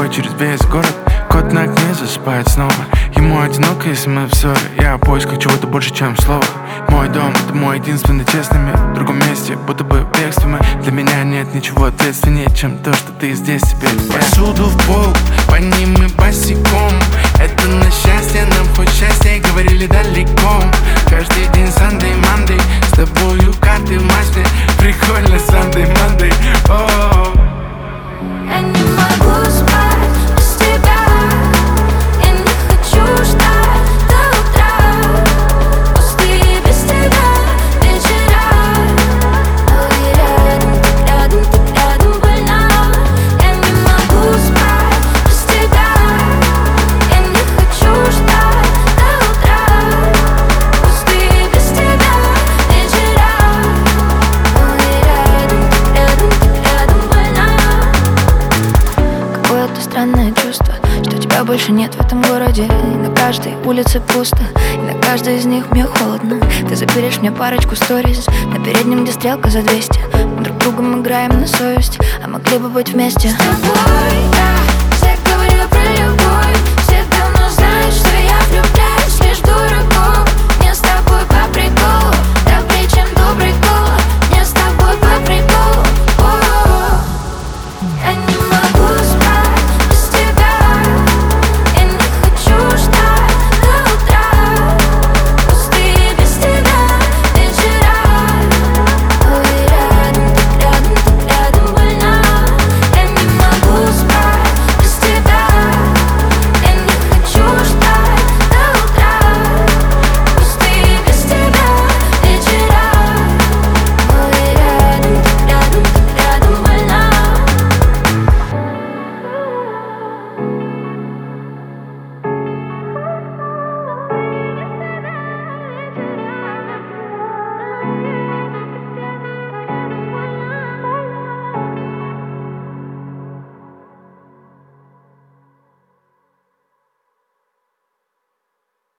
через весь город. Кот на окне засыпает снова. Ему одиноко, если мы в ссоре. Я в поисках чего-то больше, чем слово. Мой дом — это мой единственный честный мир. В другом месте, будто бы в бегстве мы. Для меня нет ничего ответственнее, чем то, что ты здесь теперь. Посуду в пол, по ним мы босиком. Это на счастье, нам хоть счастье, говорили далеко. Каждый день Sunday, Monday, с тобою карты в маске. Прикольно Sunday, Monday, о-о-о. Я не могу спать без тебя. Я не хочу ждать до утра. Пустые без тебя вечера. Ой, рядом, так рядом больна. Я не могу спать без тебя. Я не хочу ждать до утра. Пустые без тебя вечера. Ой, рядом больна. Какое-то странное чувство, что тебя больше нет в этом городе. И на каждой улице пусто, и на каждой из них мне холодно. Ты заберешь мне парочку сториз на переднем, где стрелка за 200. Мы друг другом играем на совесть, а могли бы быть вместе. С тобой я